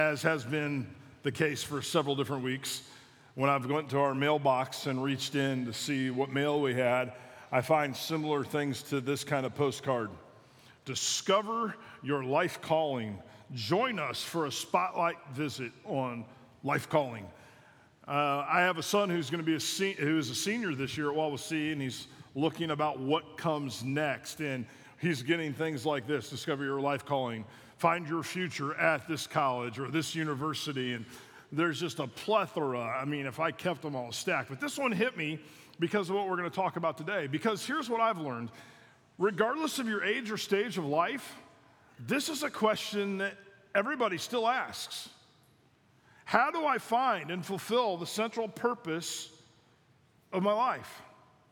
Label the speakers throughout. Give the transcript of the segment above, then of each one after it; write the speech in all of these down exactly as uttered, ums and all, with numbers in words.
Speaker 1: As has been the case for several different weeks, when I've went to our mailbox and reached in to see what mail we had, I find similar things to this kind of postcard. Discover your life calling. Join us for a spotlight visit on life calling. Uh, I have a son who's going to be a se- who is a senior this year at Wawasee, and he's looking about what comes next, and he's getting things like this: discover your life calling, find your future at this college or this university, and there's just a plethora. I mean, if I kept them all stacked. But this one hit me because of what we're going to talk about today. Because here's what I've learned. Regardless of your age or stage of life, this is a question that everybody still asks. How do I find and fulfill the central purpose of my life?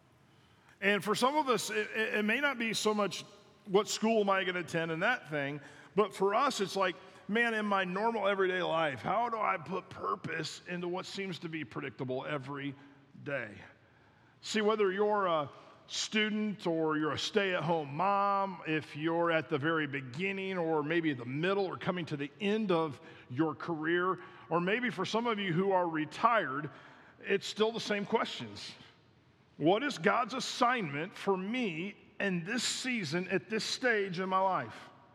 Speaker 1: And for some of us, it, it may not be so much what school am I going to attend and that thing, but for us, it's like, man, in my normal everyday life, how do I put purpose into what seems to be predictable every day? See, whether you're a student or you're a stay-at-home mom, if you're at the very beginning or maybe the middle or coming to the end of your career, or maybe for some of you who are retired, it's still the same questions. What is God's assignment for me in this season at this stage in my life?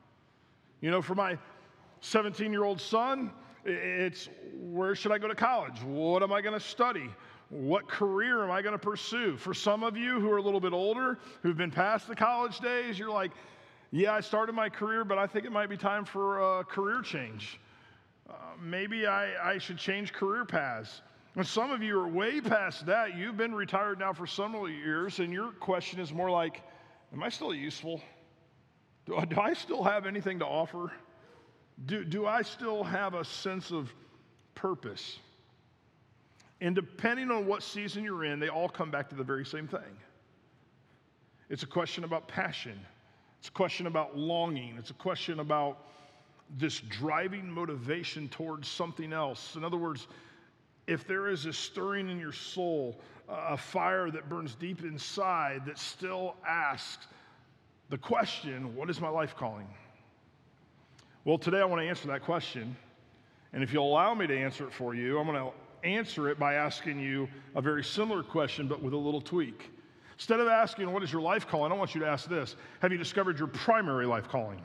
Speaker 1: You know, for my seventeen-year-old son, it's where should I go to college? What am I going to study? What career am I going to pursue? For some of you who are a little bit older, who've been past the college days, you're like, yeah, I started my career, but I think it might be time for a career change. Uh, maybe I, I should change career paths. And some of you are way past that. You've been retired now for several years, and your question is more like, am I still useful? Do I, do I still have anything to offer? Do, do I still have a sense of purpose? And depending on what season you're in, they all come back to the very same thing. It's a question about passion. It's a question about longing. It's a question about this driving motivation towards something else. In other words, if there is a stirring in your soul, a fire that burns deep inside that still asks the question, what is my life calling? Well, today I want to answer that question. And if you'll allow me to answer it for you, I'm going to answer it by asking you a very similar question, but with a little tweak. Instead of asking, what is your life calling? I want you to ask this: have you discovered your primary life calling?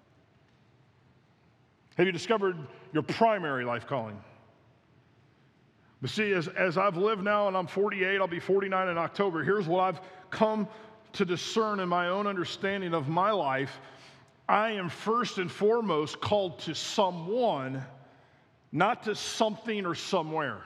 Speaker 1: Have you discovered your primary life calling? But see, as, as I've lived now, and I'm forty-eight, I'll be forty-nine in October, here's what I've come to discern in my own understanding of my life. I am first and foremost called to someone, not to something or somewhere.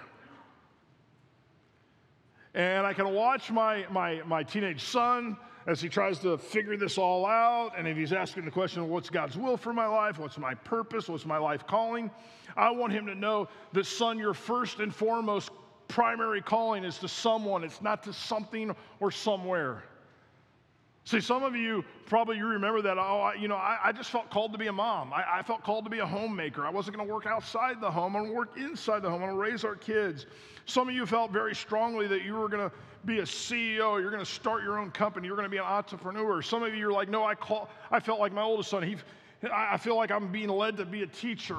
Speaker 1: And I can watch my, my, my teenage son as he tries to figure this all out, and if he's asking the question, what's God's will for my life? What's my purpose? What's my life calling? I want him to know that, son, your first and foremost primary calling is to someone. It's not to something or somewhere. See, some of you, probably you remember that, oh, I, you know, I, I just felt called to be a mom. I, I felt called to be a homemaker. I wasn't going to work outside the home. I'm going to work inside the home. I'm going to raise our kids. Some of you felt very strongly that you were going to be a C E O. You're going to start your own company. You're going to be an entrepreneur. Some of you are like, no, I call. I felt like my oldest son. He, I feel like I'm being led to be a teacher.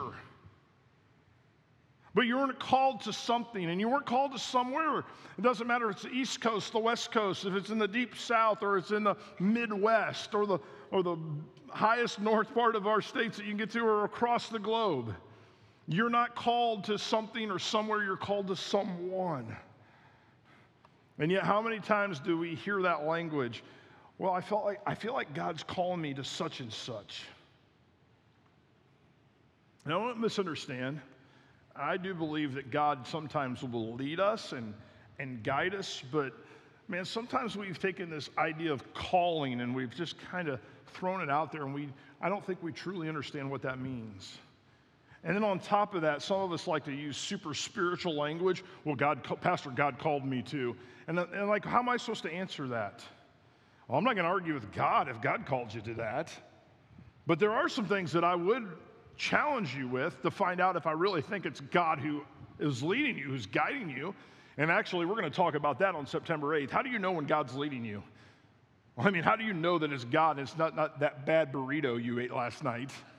Speaker 1: But you weren't called to something, and you weren't called to somewhere. It doesn't matter if it's the East Coast, the West Coast, if it's in the deep South, or it's in the Midwest, or the or the highest north part of our states that you can get to, or across the globe. You're not called to something or somewhere. You're called to someone. And yet, how many times do we hear that language? Well, I felt like I feel like God's calling me to such and such. Now, don't misunderstand. I do believe that God sometimes will lead us and, and guide us, but man, sometimes we've taken this idea of calling and we've just kind of thrown it out there, and we I don't think we truly understand what that means. And then on top of that, some of us like to use super spiritual language. Well, God, Pastor, God called me to. And, and like, how am I supposed to answer that? Well, I'm not going to argue with God if God called you to that. But there are some things that I would challenge you with to find out if I really think it's God who is leading you, who's guiding you. And actually, we're going to talk about that on September eighth. How do you know when God's leading you? Well, I mean, how do you know that it's God and it's not, not that bad burrito you ate last night?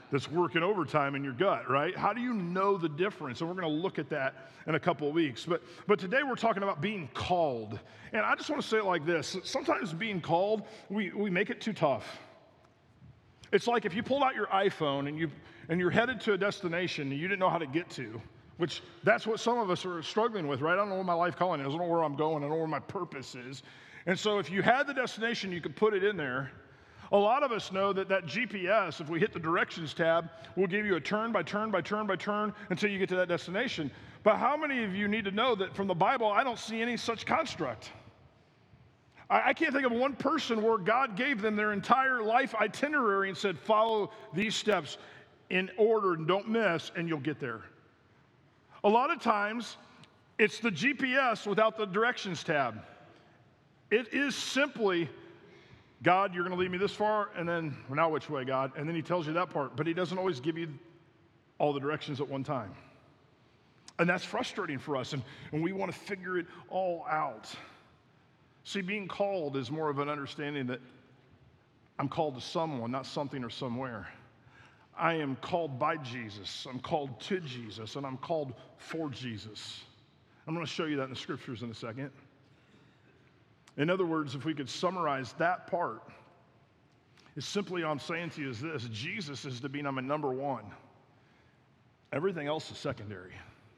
Speaker 1: that's working overtime in your gut, right? How do you know the difference? And we're going to look at that in a couple of weeks. But, but today we're talking about being called. And I just want to say it like this. Sometimes being called, we, we make it too tough. It's like if you pulled out your iPhone and, you, and you're headed to a destination you didn't know how to get to, which that's what some of us are struggling with, right? I don't know what my life calling is. I don't know where I'm going. I don't know where my purpose is. And so if you had the destination, you could put it in there. A lot of us know that that G P S, if we hit the directions tab, will give you a turn by turn by turn by turn until you get to that destination. But how many of you need to know that from the Bible, I don't see any such construct? I, I can't think of one person where God gave them their entire life itinerary and said, follow these steps in order and don't miss, and you'll get there. A lot of times, it's the G P S without the directions tab. It is simply, God, you're going to lead me this far, and then, well, now which way, God? And then he tells you that part, but he doesn't always give you all the directions at one time. And that's frustrating for us, and, and we want to figure it all out. See, being called is more of an understanding that I'm called to someone, not something or somewhere. I am called by Jesus, I'm called to Jesus, and I'm called for Jesus. I'm going to show you that in the scriptures in a second. In other words, if we could summarize that part, it's simply I'm saying to you is this: Jesus is to be my number one. Everything else is secondary.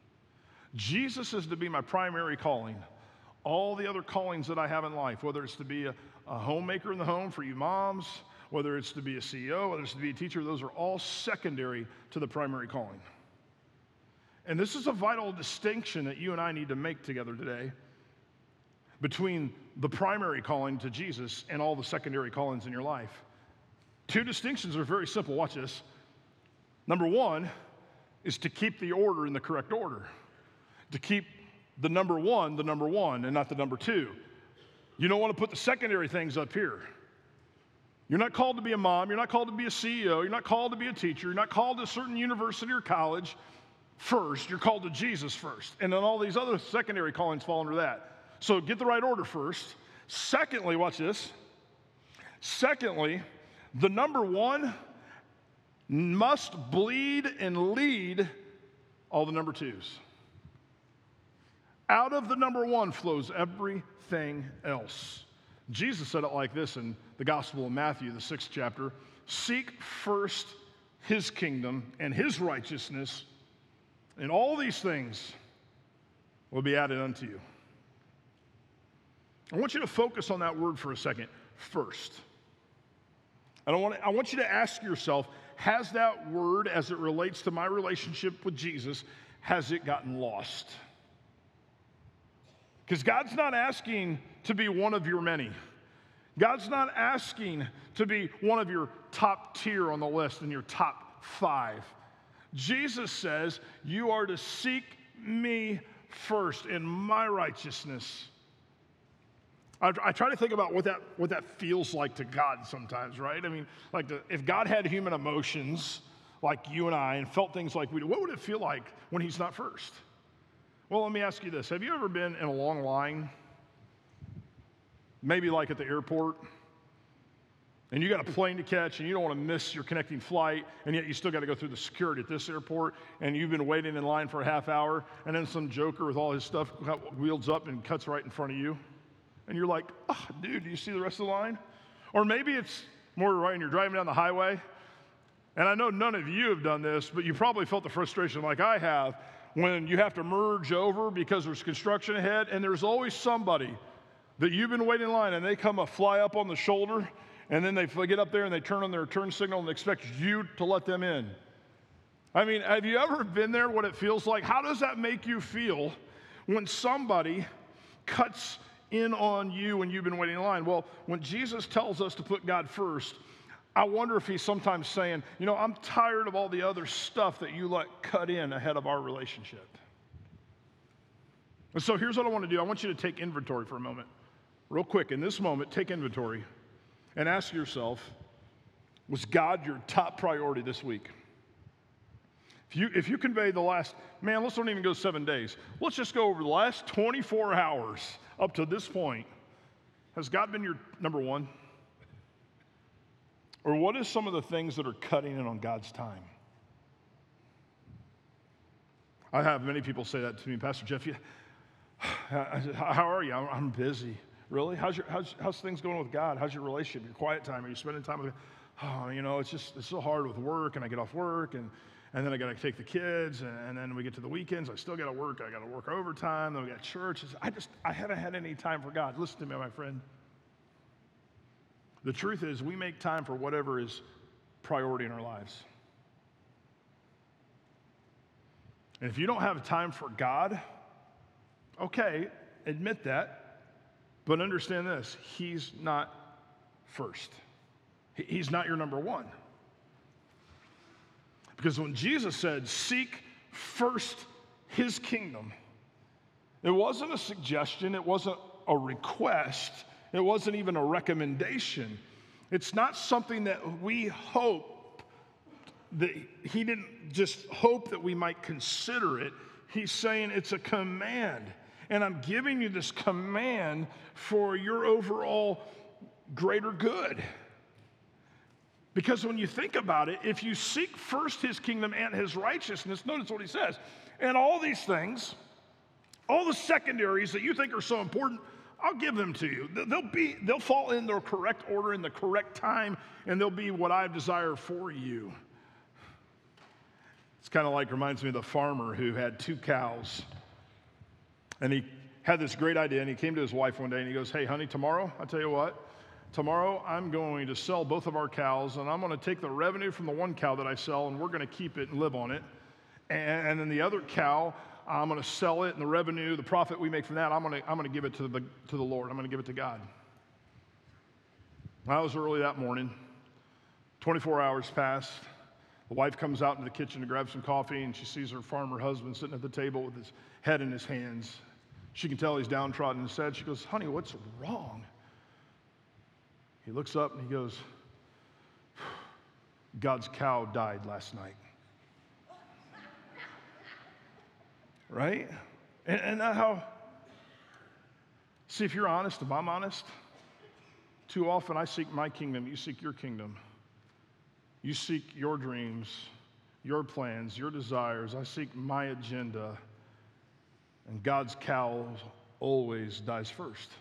Speaker 1: Jesus is to be my primary calling. All the other callings that I have in life, whether it's to be a, a homemaker in the home for you moms, whether it's to be a C E O, whether it's to be a teacher, those are all secondary to the primary calling. And this is a vital distinction that you and I need to make together today between the primary calling to Jesus and all the secondary callings in your life. Two distinctions are very simple. Watch this. Number one is to keep the order in the correct order. To keep the number one, the number one, and not the number two. You don't want to put the secondary things up here. You're not called to be a mom. You're not called to be a C E O. You're not called to be a teacher. You're not called to a certain university or college first. You're called to Jesus first. And then all these other secondary callings fall under that. So get the right order first. Secondly, watch this. Secondly, the number one must bleed and lead all the number twos. Out of the number one flows everything else. Jesus said it like this in the Gospel of Matthew, the sixth chapter. Seek first his kingdom and his righteousness, and all these things will be added unto you. I want you to focus on that word for a second, first. I, don't want to, I want you to ask yourself, has that word, as it relates to my relationship with Jesus, has it gotten lost? Because God's not asking to be one of your many. God's not asking to be one of your top tier on the list and your top five. Jesus says, you are to seek me first in my righteousness. I, I try to think about what that, what that feels like to God sometimes, right? I mean, like the, if God had human emotions like you and I and felt things like we do, what would it feel like when he's not first? Well, let me ask you this. Have you ever been in a long line, maybe like at the airport, and you got a plane to catch and you don't want to miss your connecting flight, and yet you still got to go through the security at this airport, and you've been waiting in line for a half hour, and then some joker with all his stuff wheels up and cuts right in front of you? And you're like, oh, dude, do you see the rest of the line? Or maybe it's more right, and you're driving down the highway. And I know none of you have done this, but you probably felt the frustration like I have when you have to merge over because there's construction ahead, and there's always somebody that you've been waiting in line, and they come a fly up on the shoulder, and then they get up there and they turn on their turn signal and expect you to let them in. I mean, have you ever been there, what it feels like? How does that make you feel when somebody cuts in on you when you've been waiting in line? Well, when Jesus tells us to put God first, I wonder if he's sometimes saying, you know, I'm tired of all the other stuff that you let cut in ahead of our relationship. And so here's what I want to do. I want you to take inventory for a moment. Real quick, in this moment, take inventory and ask yourself, was God your top priority this week? If you, if you convey the last, man, let's don't even go seven days. Let's just go over the last twenty-four hours up to this point. Has God been your number one? Or what is some of the things that are cutting in on God's time? I have many people say that to me, Pastor Jeff, you, how are you? I'm busy. Really? How's, your, how's, how's things going with God? How's your relationship, your quiet time? Are you spending time with God? Oh, you know, it's just it's so hard with work, and I get off work, and, and then I got to take the kids, and, and then we get to the weekends. I still got to work. I got to work overtime. Then we got church. I just, I haven't had any time for God. Listen to me, my friend. The truth is, we make time for whatever is priority in our lives. And if you don't have time for God, okay, admit that, but understand this, he's not first. He's not your number one. Because when Jesus said, seek first his kingdom, it wasn't a suggestion, it wasn't a request, it wasn't even a recommendation. It's not something that we hope that he didn't just hope that we might consider it. He's saying it's a command. And I'm giving you this command for your overall greater good. Because when you think about it, if you seek first his kingdom and his righteousness, notice what he says, and all these things, all the secondaries that you think are so important, I'll give them to you. They'll be, they'll fall in their correct order in the correct time, and they'll be what I desire for you. It's kind of like, reminds me of the farmer who had two cows. And he had this great idea, and he came to his wife one day, and he goes, hey, honey, tomorrow, I'll tell you what, tomorrow I'm going to sell both of our cows, and I'm going to take the revenue from the one cow that I sell, and we're going to keep it and live on it. And, and then the other cow, I'm going to sell it, and the revenue, the profit we make from that, I'm going to, I'm going to give it to the, to the Lord. I'm going to give it to God. Well, it was early that morning. twenty-four hours passed. The wife comes out into the kitchen to grab some coffee, and she sees her farmer husband sitting at the table with his head in his hands. She can tell he's downtrodden and sad. She goes, honey, what's wrong? He looks up and he goes, God's cow died last night. Right? And, and that how, see, if you're honest, if I'm honest, too often I seek my kingdom, you seek your kingdom. You seek your dreams, your plans, your desires. I seek my agenda. And God's cow always dies first.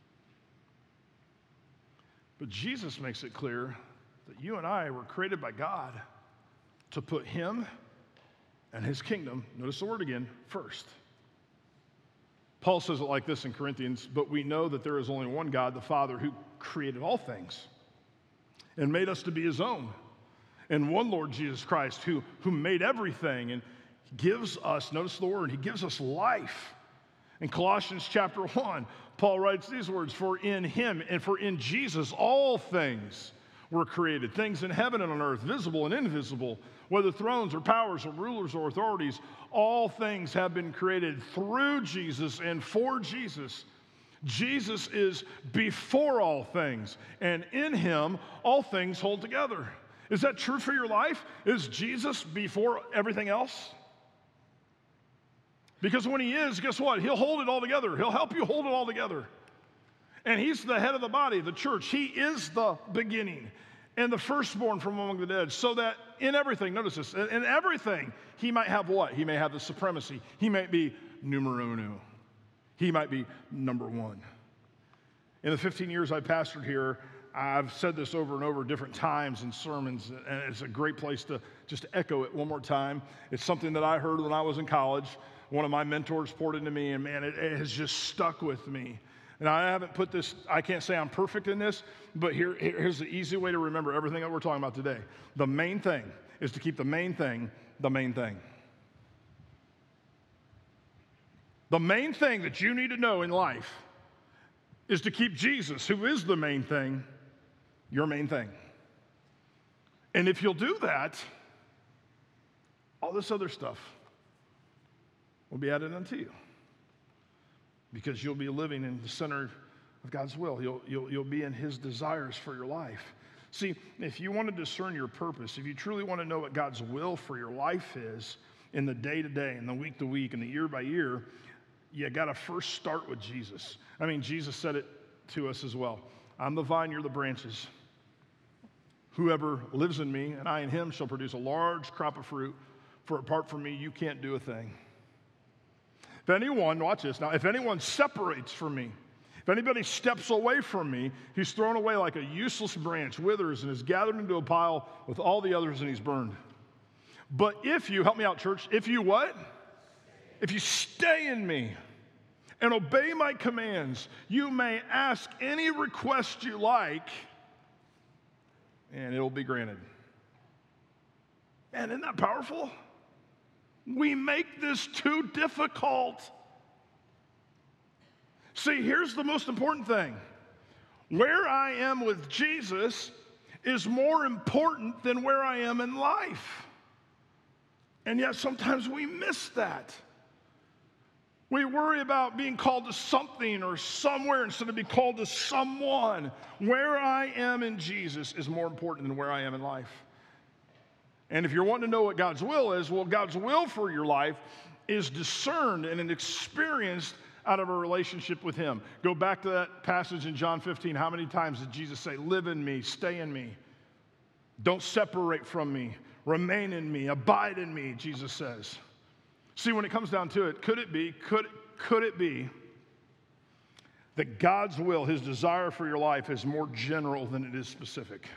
Speaker 1: But Jesus makes it clear that you and I were created by God to put him and his kingdom, notice the word again, first. Paul says it like this in Corinthians, but we know that there is only one God, the Father, who created all things and made us to be his own. And one Lord Jesus Christ, who, who made everything and gives us, notice the word, he gives us life. In Colossians chapter one, Paul writes these words, for in him and for in Jesus all things were created, things in heaven and on earth, visible and invisible, whether thrones or powers or rulers or authorities, all things have been created through Jesus and for Jesus. Jesus is before all things, and in him all things hold together. Is that true for your life? Is Jesus before everything else? Because when he is, guess what? He'll hold it all together. He'll help you hold it all together. And he's the head of the body, the church. He is the beginning and the firstborn from among the dead, so that in everything, notice this, in everything, he might have what? He may have the supremacy. He might be numero uno. He might be number one. In the fifteen years I pastored here, I've said this over and over different times in sermons, and it's a great place to just echo it one more time. It's something that I heard when I was in college. One of my mentors poured into me, and man, it, it has just stuck with me. And I haven't put this, I can't say I'm perfect in this, but here, here's the easy way to remember everything that we're talking about today. The main thing is to keep the main thing the main thing. The main thing that you need to know in life is to keep Jesus, who is the main thing, your main thing. And if you'll do that, all this other stuff will be added unto you. Because you'll be living in the center of God's will. You'll, you'll, you'll be in his desires for your life. See, if you want to discern your purpose, if you truly want to know what God's will for your life is in the day to day, and the week to week, and the year by year, you got to first start with Jesus. I mean, Jesus said it to us as well. I'm the vine, you're the branches. Whoever lives in me and I in him shall produce a large crop of fruit, for apart from me you can't do a thing. If anyone, watch this now, if anyone separates from me, if anybody steps away from me, he's thrown away like a useless branch, withers, and is gathered into a pile with all the others, and he's burned. But if you, help me out, church, if you what? If you stay in me and obey my commands, you may ask any request you like, and it will be granted. Man, isn't that powerful? We make this too difficult. See, here's the most important thing. Where I am with Jesus is more important than where I am in life. And yet sometimes we miss that. We worry about being called to something or somewhere instead of being called to someone. Where I am in Jesus is more important than where I am in life. And if you're wanting to know what God's will is, well, God's will for your life is discerned and experienced out of a relationship with him. Go back to that passage in John fifteen. How many times did Jesus say, live in me, stay in me? Don't separate from me. Remain in me, abide in me, Jesus says. See, when it comes down to it, could it be, could, could it be that God's will, his desire for your life is more general than it is specific?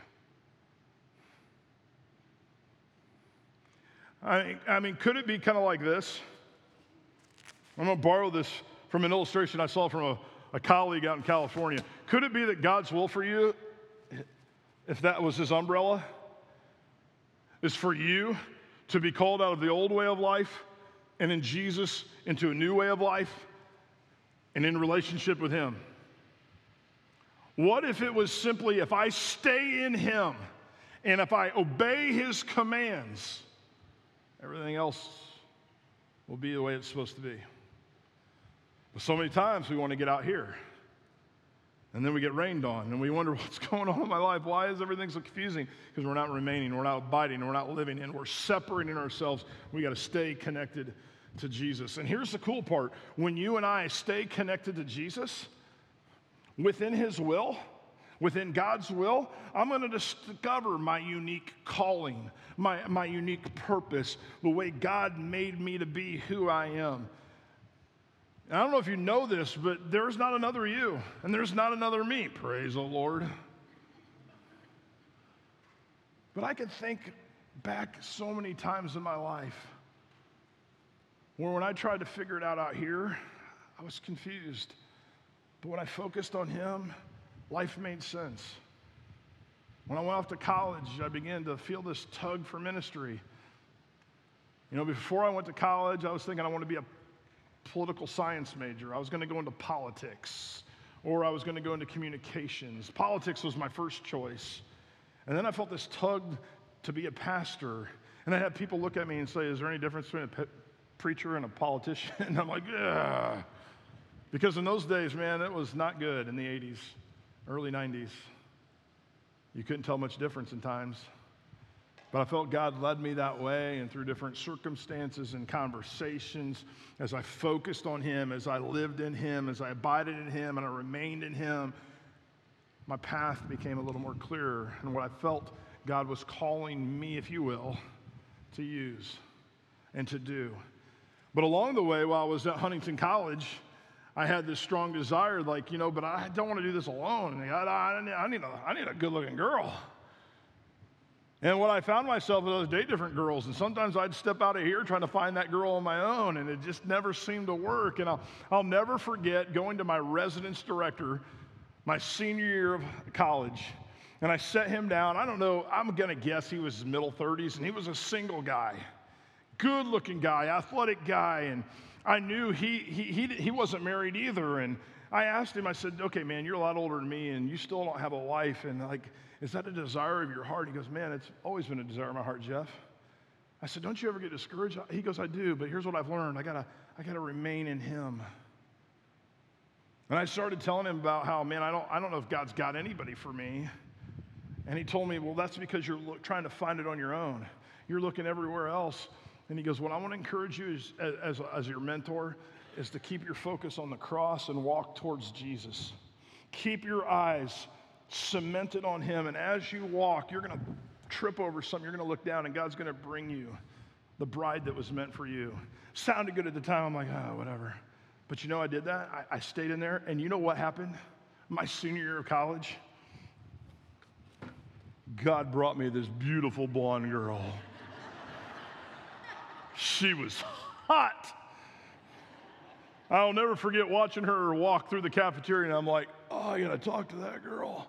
Speaker 1: I, I mean, could it be kind of like this? I'm going to borrow this from an illustration I saw from a, a colleague out in California. Could it be that God's will for you, if that was his umbrella, is for you to be called out of the old way of life and in Jesus into a new way of life and in relationship with him? What if it was simply, if I stay in him and if I obey his commands, everything else will be the way it's supposed to be? But so many times we want to get out here, and then we get rained on, and we wonder what's going on in my life. Why is everything so confusing? Because we're not remaining, we're not abiding, we're not living, and we're separating ourselves. We got to stay connected to Jesus. And here's the cool part. When you and I stay connected to Jesus, within his will, within God's will, I'm going to discover my unique calling, my, my unique purpose, the way God made me to be who I am. And I don't know if you know this, but there's not another you, and there's not another me. Praise the Lord. But I can think back so many times in my life where when I tried to figure it out out here, I was confused. But when I focused on him, life made sense. When I went off to college, I began to feel this tug for ministry. You know, before I went to college, I was thinking I want to be a political science major. I was going to go into politics, or I was going to go into communications. Politics was my first choice. And then I felt this tug to be a pastor. And I had people look at me and say, is there any difference between a pe- preacher and a politician? And I'm like, yeah. Because in those days, man, it was not good in the eighties, early nineties. You couldn't tell much difference in times. But I felt God led me that way, and through different circumstances and conversations, as I focused on him, as I lived in him, as I abided in him, and I remained in him, my path became a little more clearer, and what I felt God was calling me, if you will, to use and to do. But along the way, while I was at Huntington College, I had this strong desire, like, you know, but I don't want to do this alone. I, I, I need a, I need a good-looking girl. And what I found myself was I would date different girls, and sometimes I'd step out of here trying to find that girl on my own, and it just never seemed to work. And I'll, I'll never forget going to my residence director my senior year of college, and I set him down. I don't know, I'm going to guess he was middle thirties, and he was a single guy, good-looking guy, athletic guy, and I knew he, he, he, he wasn't married either. And I asked him, I said, okay, man, you're a lot older than me, and you still don't have a wife, and like, is that a desire of your heart? He goes, man, it's always been a desire of my heart, Jeff. I said, don't you ever get discouraged? He goes, I do, but here's what I've learned. I gotta, I gotta remain in him. And I started telling him about how, man, I don't, I don't know if God's got anybody for me. And he told me, well, that's because you're look, trying to find it on your own. You're looking everywhere else. And he goes, what I want to encourage you is, as, as your mentor is to keep your focus on the cross and walk towards Jesus. Keep your eyes cemented on him. And as you walk, you're going to trip over something. You're going to look down, and God's going to bring you the bride that was meant for you. Sounded good at the time. I'm like, oh, whatever. But you know, I did that. I, I stayed in there. And you know what happened? My senior year of college, God brought me this beautiful blonde girl. She was hot. I'll never forget watching her walk through the cafeteria, and I'm like, oh, I gotta talk to that girl.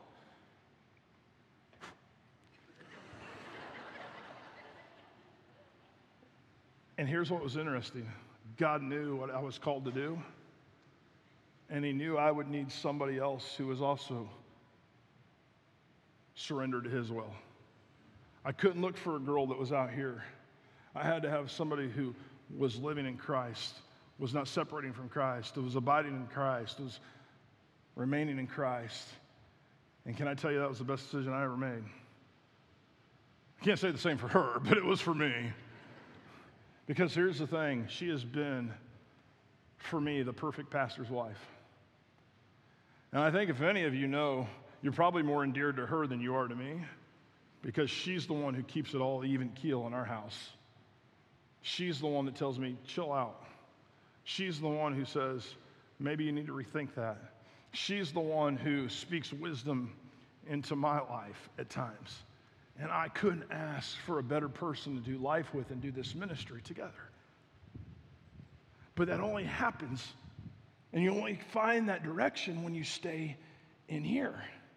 Speaker 1: And here's what was interesting. God knew what I was called to do, and he knew I would need somebody else who was also surrendered to his will. I couldn't look for a girl that was out here. I had to have somebody who was living in Christ, was not separating from Christ, was abiding in Christ, was remaining in Christ. And can I tell you, that was the best decision I ever made. I can't say the same for her, but it was for me. Because here's the thing, she has been, for me, the perfect pastor's wife. And I think if any of you know, you're probably more endeared to her than you are to me, because she's the one who keeps it all even keel in our house. She's the one that tells me, chill out. She's the one who says, maybe you need to rethink that. She's the one who speaks wisdom into my life at times. And I couldn't ask for a better person to do life with and do this ministry together. But that only happens, and you only find that direction when you stay in here.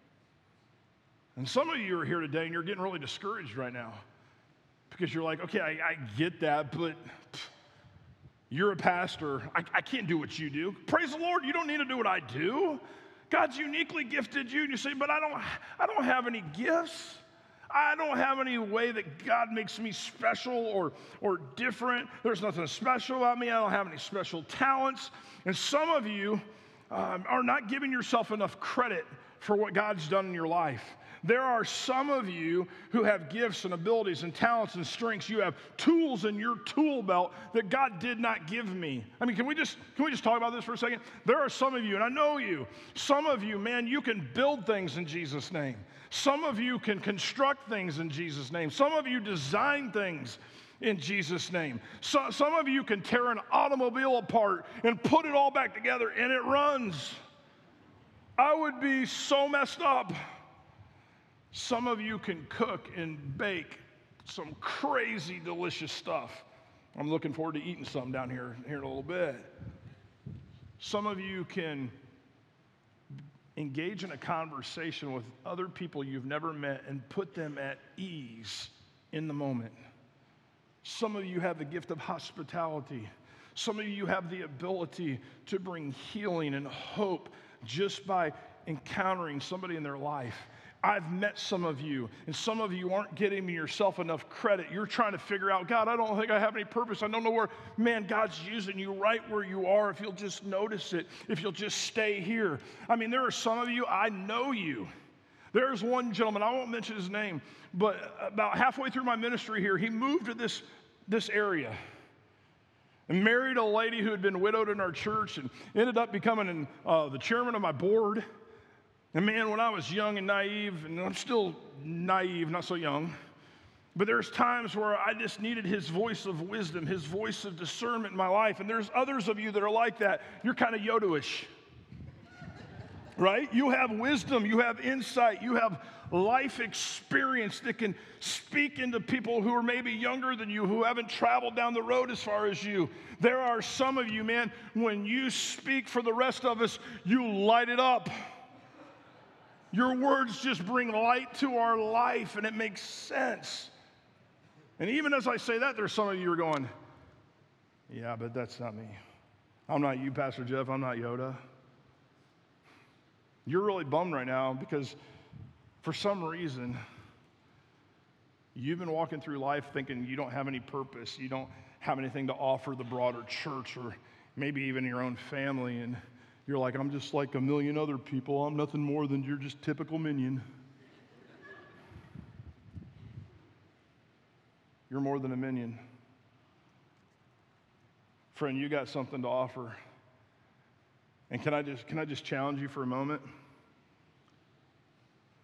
Speaker 1: And some of you are here today and you're getting really discouraged right now because you're like, okay, I, I get that, but pff, you're a pastor. I, I can't do what you do. Praise the Lord, you don't need to do what I do. God's uniquely gifted you. And you say, but I don't, I don't have any gifts. I don't have any way that God makes me special or, or different. There's nothing special about me. I don't have any special talents. And some of you um, are not giving yourself enough credit for what God's done in your life. There are some of you who have gifts and abilities and talents and strengths. You have tools in your tool belt that God did not give me. I mean, can we just can we just talk about this for a second? There are some of you, and I know you, some of you, man, you can build things in Jesus' name. Some of you can construct things in Jesus' name. Some of you design things in Jesus' name. So, some of you can tear an automobile apart and put it all back together, and it runs. I would be so messed up. Some of you can cook and bake some crazy delicious stuff. I'm looking forward to eating some down here, here in a little bit. Some of you can engage in a conversation with other people you've never met and put them at ease in the moment. Some of you have the gift of hospitality. Some of you have the ability to bring healing and hope just by encountering somebody in their life. I've met some of you, and some of you aren't giving yourself enough credit. You're trying to figure out, God, I don't think I have any purpose. I don't know where, man, God's using you right where you are if you'll just notice it, if you'll just stay here. I mean, there are some of you, I know you. There's one gentleman, I won't mention his name, but about halfway through my ministry here, he moved to this, this area and married a lady who had been widowed in our church and ended up becoming uh, the chairman of my board. And man, when I was young and naive, and I'm still naive, not so young, but there's times where I just needed his voice of wisdom, his voice of discernment in my life. And there's others of you that are like that. You're kind of Yoda-ish, right? You have wisdom, you have insight, you have life experience that can speak into people who are maybe younger than you, who haven't traveled down the road as far as you. There are some of you, man, when you speak for the rest of us, you light it up. Your words just bring light to our life, and it makes sense. And even as I say that, there's some of you who are going, yeah, but that's not me. I'm not you, Pastor Jeff. I'm not Yoda. You're really bummed right now because for some reason, you've been walking through life thinking you don't have any purpose. You don't have anything to offer the broader church or maybe even your own family. And you're like, I'm just like a million other people. I'm nothing more than your just typical minion. You're more than a minion. Friend, you got something to offer. And can I just can I just challenge you for a moment?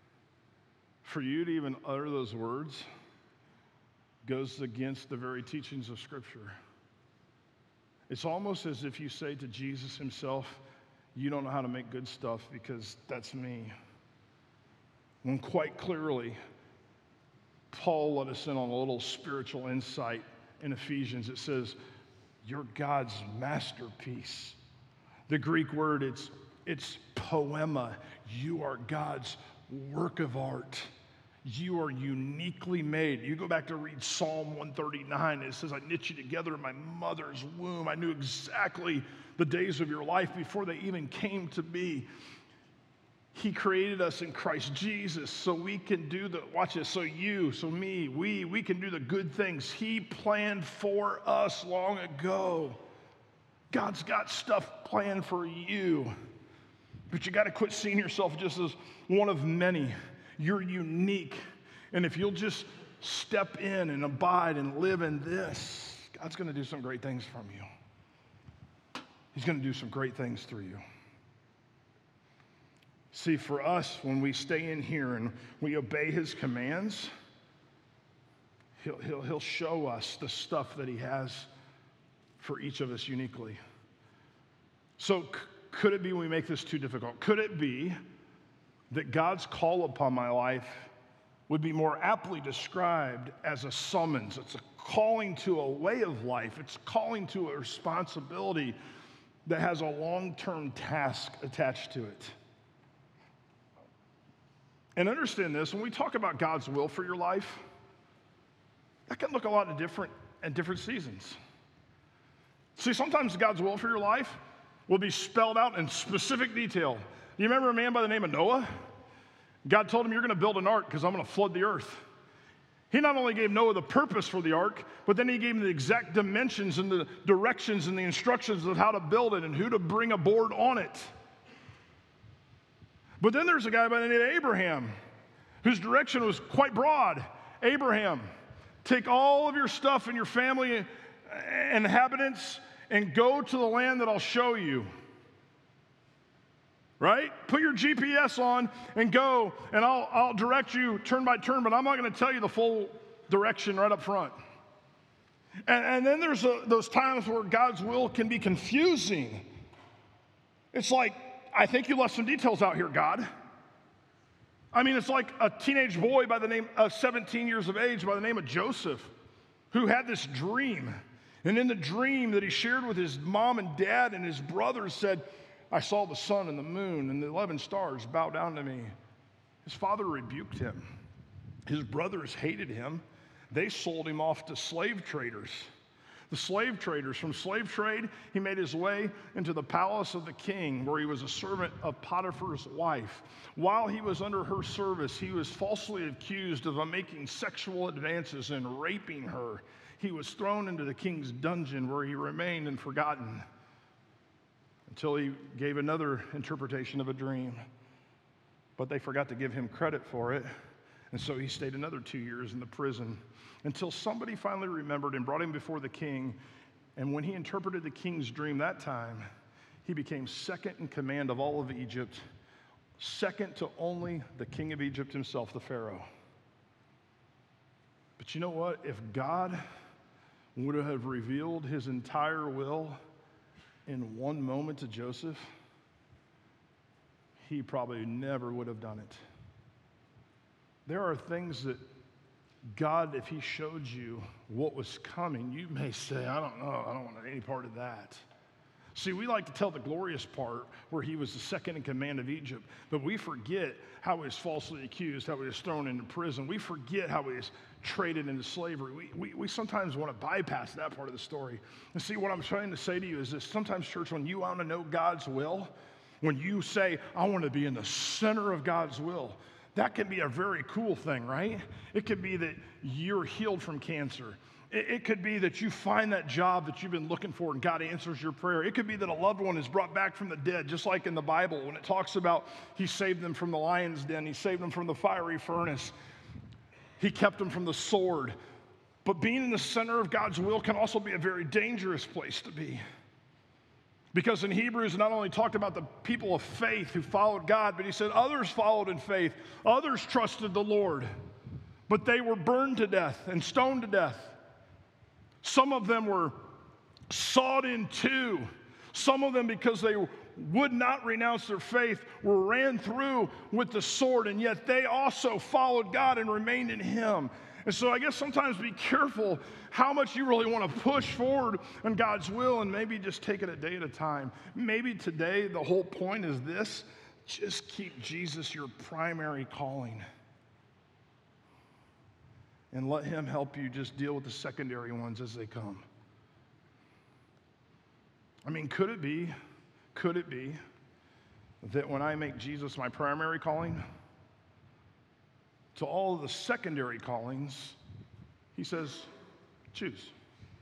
Speaker 1: for you to even utter those words goes against the very teachings of Scripture. It's almost as if you say to Jesus himself, you don't know how to make good stuff because that's me. When quite clearly, Paul let us in on a little spiritual insight in Ephesians. It says, you're God's masterpiece. The Greek word, it's, it's poema. You are God's work of art. You are uniquely made. You go back to read Psalm one thirty-nine. It says, I knit you together in my mother's womb. I knew exactly the days of your life before they even came to be. He created us in Christ Jesus so we can do the, watch this, so you, so me, we, we can do the good things He planned for us long ago. God's got stuff planned for you. But you got to quit seeing yourself just as one of many. You're unique. And if you'll just step in and abide and live in this, God's going to do some great things from you. He's going to do some great things through you. See, for us, when we stay in here and we obey His commands, He'll, he'll, he'll show us the stuff that He has for each of us uniquely. So c- could it be we make this too difficult? Could it be that God's call upon my life would be more aptly described as a summons? It's a calling to a way of life. It's calling to a responsibility that has a long-term task attached to it. And understand this, when we talk about God's will for your life, that can look a lot of different at different seasons. See, sometimes God's will for your life will be spelled out in specific detail. You remember a man by the name of Noah? God told him, you're going to build an ark because I'm going to flood the earth. He not only gave Noah the purpose for the ark, but then he gave him the exact dimensions and the directions and the instructions of how to build it and who to bring aboard on it. But then there's a guy by the name of Abraham, whose direction was quite broad. Abraham, take all of your stuff and your family and inhabitants and go to the land that I'll show you. Right? Put your G P S on and go, and I'll, I'll direct you turn by turn, but I'm not going to tell you the full direction right up front. And, and then there's a, those times where God's will can be confusing. It's like, I think you left some details out here, God. I mean, it's like a teenage boy by the name of seventeen years of age by the name of Joseph, who had this dream. And in the dream that he shared with his mom and dad and his brothers said, I saw the sun and the moon and the eleven stars bow down to me. His father rebuked him. His brothers hated him. They sold him off to slave traders. The slave traders, from slave trade, he made his way into the palace of the king, where he was a servant of Potiphar's wife. While he was under her service, he was falsely accused of making sexual advances and raping her. He was thrown into the king's dungeon, where he remained and forgotten until he gave another interpretation of a dream. But they forgot to give him credit for it, and so he stayed another two years in the prison until somebody finally remembered and brought him before the king. And when he interpreted the king's dream that time, he became second in command of all of Egypt, second to only the king of Egypt himself, the Pharaoh. But you know what? If God would have revealed his entire will in one moment to Joseph, he probably never would have done it. There are things that God, if he showed you what was coming, you may say, I don't know, I don't want any part of that. See, we like to tell the glorious part where he was the second in command of Egypt, but we forget how he was falsely accused, how he was thrown into prison. We forget how he was traded into slavery. We, we, we sometimes want to bypass that part of the story. And see, what I'm trying to say to you is this: sometimes, church, when you want to know God's will, when you say, I want to be in the center of God's will, that can be a very cool thing, right? It could be that you're healed from cancer. It, it could be that you find that job that you've been looking for and God answers your prayer. It could be that a loved one is brought back from the dead, just like in the Bible when it talks about he saved them from the lion's den, he saved them from the fiery furnace, he kept them from the sword. But being in the center of God's will can also be a very dangerous place to be. Because in Hebrews, it not only talked about the people of faith who followed God, but he said others followed in faith. Others trusted the Lord, but they were burned to death and stoned to death. Some of them were sawed in two. Some of them, because they would not renounce their faith, were ran through with the sword, and yet they also followed God and remained in him. And so I guess sometimes be careful how much you really want to push forward on God's will, and maybe just take it a day at a time. Maybe today the whole point is this: just keep Jesus your primary calling. And let him help you just deal with the secondary ones as they come. I mean, could it be, could it be that when I make Jesus my primary calling, to all of the secondary callings, he says, choose.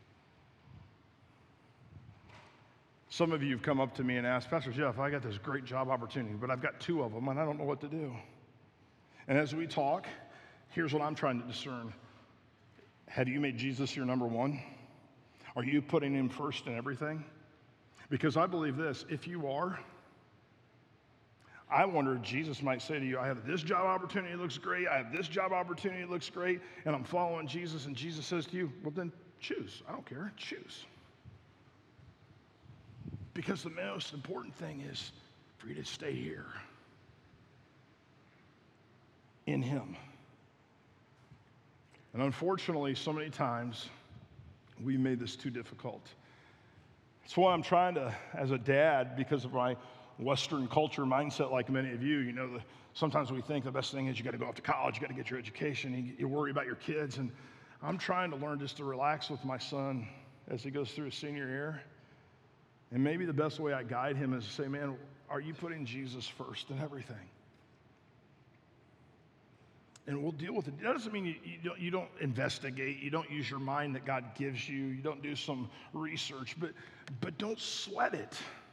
Speaker 1: Some of you have come up to me and asked, Pastor Jeff, I got this great job opportunity, but I've got two of them and I don't know what to do. And as we talk, here's what I'm trying to discern. Have you made Jesus your number one? Are you putting him first in everything? Because I believe this: if you are, I wonder if Jesus might say to you, I have this job opportunity, it looks great. I have this job opportunity, it looks great. And I'm following Jesus, and Jesus says to you, well, then choose. I don't care. Choose. Because the most important thing is for you to stay here in him. And unfortunately, so many times, we made this too difficult. That's why I'm trying to, as a dad, because of my Western culture mindset, like many of you, you know, the, sometimes we think the best thing is you got to go off to college, you got to get your education, you, you worry about your kids. And I'm trying to learn just to relax with my son as he goes through his senior year. And maybe the best way I guide him is to say, man, are you putting Jesus first in everything? And we'll deal with it. That doesn't mean you, you, don't, you don't investigate, you don't use your mind that God gives you, you don't do some research, but, but don't sweat it.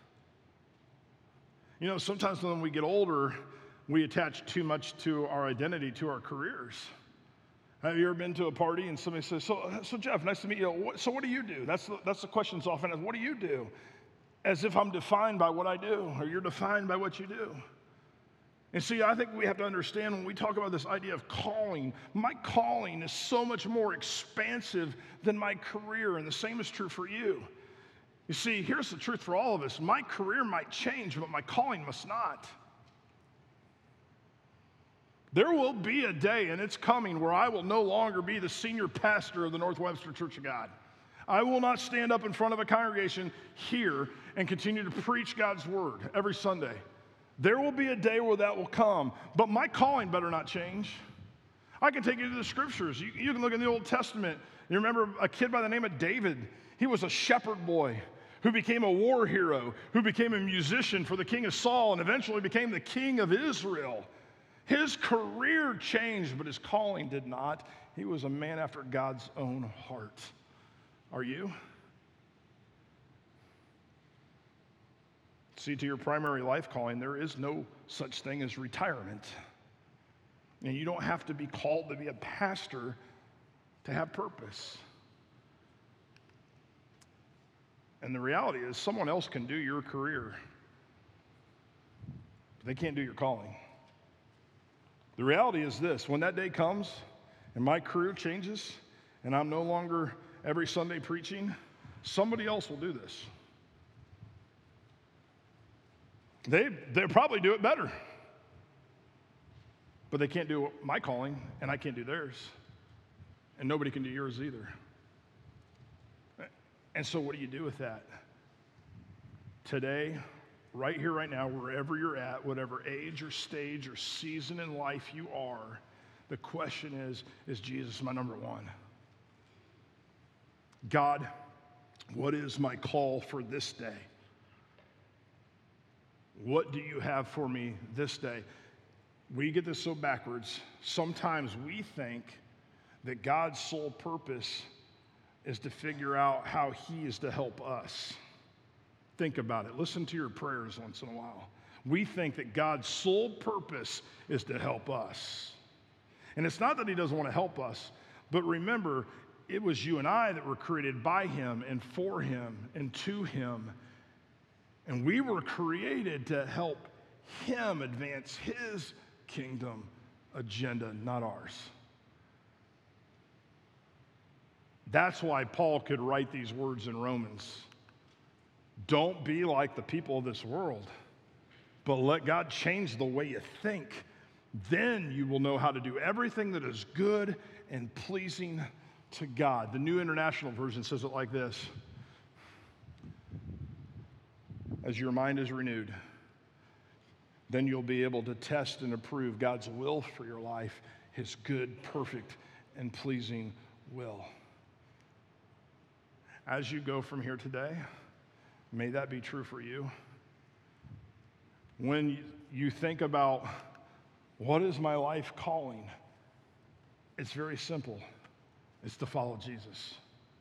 Speaker 1: You know, sometimes when we get older, we attach too much to our identity, to our careers. Have you ever been to a party and somebody says, so, so Jeff, nice to meet you. What, so what do you do? That's the, that's the questions often asked. What do you do? As if I'm defined by what I do, or you're defined by what you do. And see, I think we have to understand when we talk about this idea of calling, my calling is so much more expansive than my career, and the same is true for you. You see, here's the truth for all of us. My career might change, but my calling must not. There will be a day, and it's coming, where I will no longer be the senior pastor of the North Webster Church of God. I will not stand up in front of a congregation here and continue to preach God's word every Sunday. There will be a day where that will come, but my calling better not change. I can take you to the scriptures. You, you can look in the Old Testament. You remember a kid by the name of David. He was a shepherd boy who became a war hero, who became a musician for the king of Saul, and eventually became the king of Israel. His career changed, but his calling did not. He was a man after God's own heart. Are you? See, to your primary life calling, there is no such thing as retirement. And you don't have to be called to be a pastor to have purpose. And the reality is, someone else can do your career, but they can't do your calling. The reality is this: when that day comes and my career changes and I'm no longer every Sunday preaching, somebody else will do this. They, they'll probably do it better. But they can't do my calling, and I can't do theirs. And nobody can do yours either. And so what do you do with that? Today, right here, right now, wherever you're at, whatever age or stage or season in life you are, the question is, is Jesus my number one? God, what is my call for this day? What do you have for me this day? We get this so backwards. Sometimes we think that God's sole purpose is to figure out how he is to help us. Think about it. Listen to your prayers once in a while. We think that God's sole purpose is to help us. And it's not that he doesn't want to help us, but remember, it was you and I that were created by him and for him and to him. And we were created to help him advance his kingdom agenda, not ours. That's why Paul could write these words in Romans. Don't be like the people of this world, but let God change the way you think. Then you will know how to do everything that is good and pleasing to God. The New International Version says it like this: as your mind is renewed, then you'll be able to test and approve God's will for your life, his good, perfect, and pleasing will. As you go from here today, may that be true for you. When you think about what is my life calling, it's very simple. It's to follow Jesus.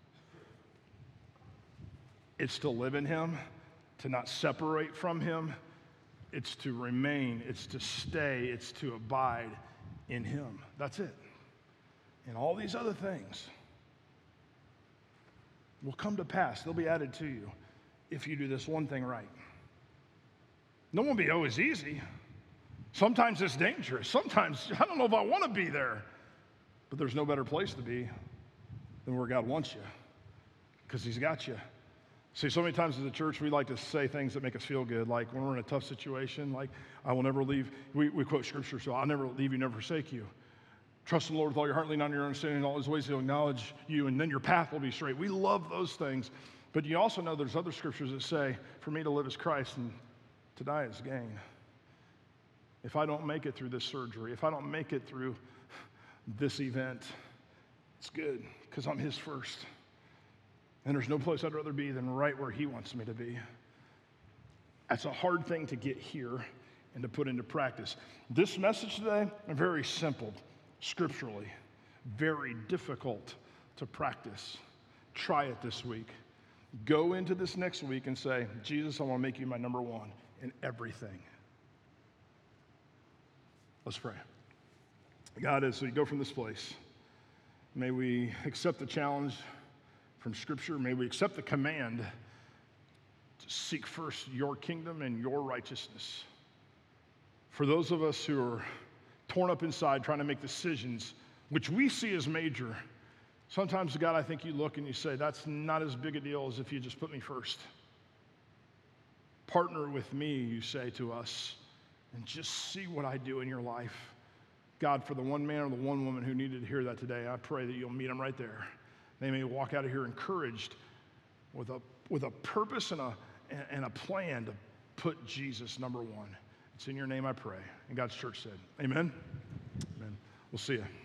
Speaker 1: It's to live in him, to not separate from him. It's to remain, it's to stay, it's to abide in him. That's it. And all these other things will come to pass. They'll be added to you if you do this one thing right. No one will be always easy. Sometimes it's dangerous. Sometimes I don't know if I want to be there. But there's no better place to be than where God wants you, because he's got you. See, so many times as a church, we like to say things that make us feel good, like when we're in a tough situation, like, I will never leave. We, we quote scripture, so I'll never leave you, never forsake you. Trust in the Lord with all your heart, lean on your understanding, in all his ways he'll acknowledge you, and then your path will be straight. We love those things. But you also know there's other scriptures that say, for me to live is Christ and to die is gain. If I don't make it through this surgery, if I don't make it through this event, it's good, because I'm his first. And there's no place I'd rather be than right where he wants me to be. That's a hard thing to get here and to put into practice. This message today, very simple, scripturally, very difficult to practice. Try it this week. Go into this next week and say, Jesus, I want to make you my number one in everything. Let's pray. God, as we go from this place, may we accept the challenge from Scripture. May we accept the command to seek first your kingdom and your righteousness. For those of us who are torn up inside trying to make decisions, which we see as major, sometimes, God, I think you look and you say, that's not as big a deal as if you just put me first. Partner with me, you say to us, and just see what I do in your life. God, for the one man or the one woman who needed to hear that today, I pray that you'll meet them right there. They may walk out of here encouraged with a, with a purpose and a, and a plan to put Jesus number one. It's in your name I pray. And God's church said, amen. Amen. We'll see you.